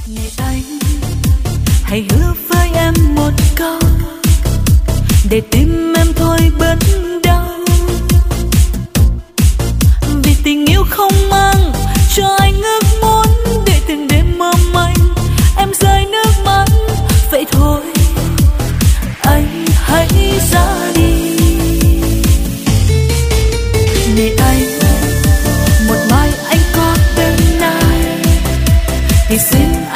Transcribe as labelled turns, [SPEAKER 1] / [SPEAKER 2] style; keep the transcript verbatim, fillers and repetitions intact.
[SPEAKER 1] Này anh, hãy hứa với em một câu để tim em thôi bớt đau. Vì tình yêu không mang cho anh ước muốn, để từng đêm mơ manh em rơi nước mắt. Vậy thôi anh hãy ra đi. Này anh, một mai anh có bên ai thì xin